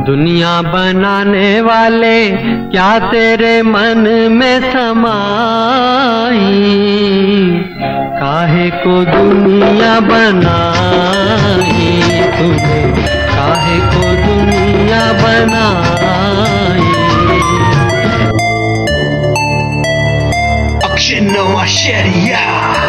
दुनिया बनाने वाले क्या तेरे मन में समाई, काहे को दुनिया बनाई तूने, काहे को दुनिया बनाई। Akshay Navasheriya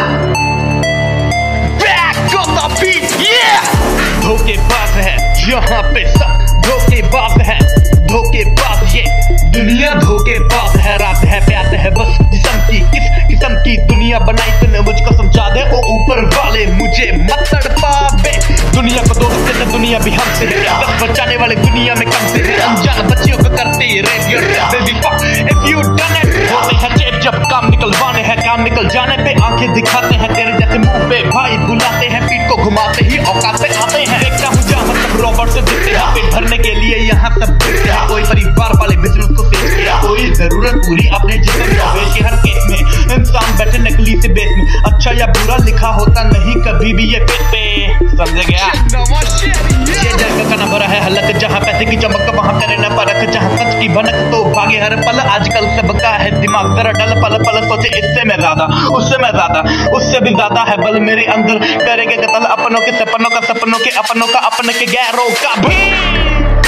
back on the beat, धोखेबाज है यहाँ पे सब, धोखेबाज है, धोखेबाज ये दुनिया धोखेबाज है। रात है प्यास है बस जिस्म की, किस किस्म की दुनिया बनाई तूने मुझको समझा दे ओ ऊपर वाले, मुझे मत तड़पावे। दुनिया को दोस्त देते दुनिया भी हमसे है, बस बचाने वाले दुनिया में कम से है। अनजान बच्चियों को करते rape your baby fuck if you done it. होते हैं चेप जब काम निकलवाने हैं, काम निकल जाने पे आंखें दिखाते हैं तेरे जैसे मुंह पे, भाई बुलाते हैं पीठ को घुमाते ही औकात पे आते हैं। देखता हूँ जहाँ मतलब रॉबर्ट से दिखते हैं, पेट भरने के लिए यहाँ सब दिखते हैं। कोई परिवार वाले बिजनेस को पेश किया, कोई जरूरत पूरी अपने जिस्म को बेच के। हर केस में इंसान बैठे नकली से बेस में, अच्छा या बुरा लिखा होता नहीं कभी भी ये पेट पे, समझ गया। ये जगह का न भरा है हलक, जहाँ पैसे की चमक वहाँ करे न परख, जहाँ सच की भनक तो भागे हर पल। आजकल सबका है दिमाग जरा डल, पल पल सोचे इससे मैं ज्यादा, उससे मैं ज्यादा, उससे भी ज्यादा है बल मेरे अंदर। करेंगे कत्ल अपनों के सपनों का, सपनों के अपनों का, अपने के गैरों का भी।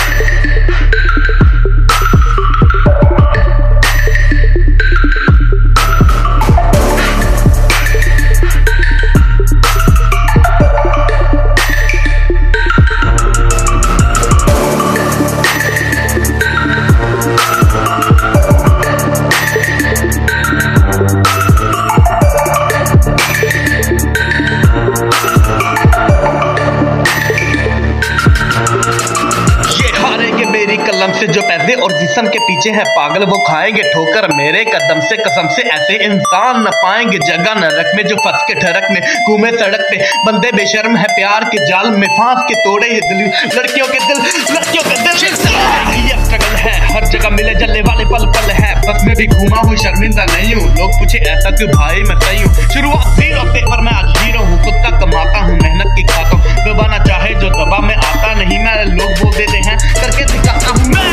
कलम से जो पैसे और जिस्म के पीछे है पागल, वो खाएंगे ठोकर मेरे कदम से कसम से। ऐसे इंसान न पाएंगे जगह नरक में, जो फंस के ठरक में घूमे सड़क पे। बंदे बेशर्म है प्यार के जाल में, फांस के तोड़े ये दिल, लड़कियों के दिल, लड़कियों के दिल। ये स्ट्रगल है हर जगह मिले जलने वाले पल पल है, बस मैं भी घूमा हूँ शर्मिंदा नहीं हूँ। लोग पूछे ऐसा क्यों भाई मैं सही हूँ, शुरुआत जीरो से पर मैं आज हीरो हूँ। खुद का कमाता हूँ मेहनत की खाता हूँ, दबाना चाहे जो दबा में आता नहीं मैं। लोग बोल देते हैं करके दिखाता हूँ मैं।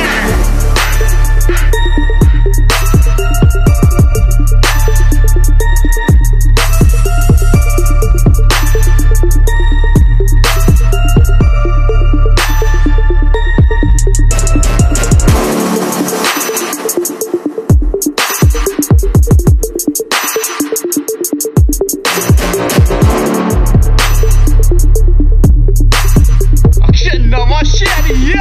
Shit,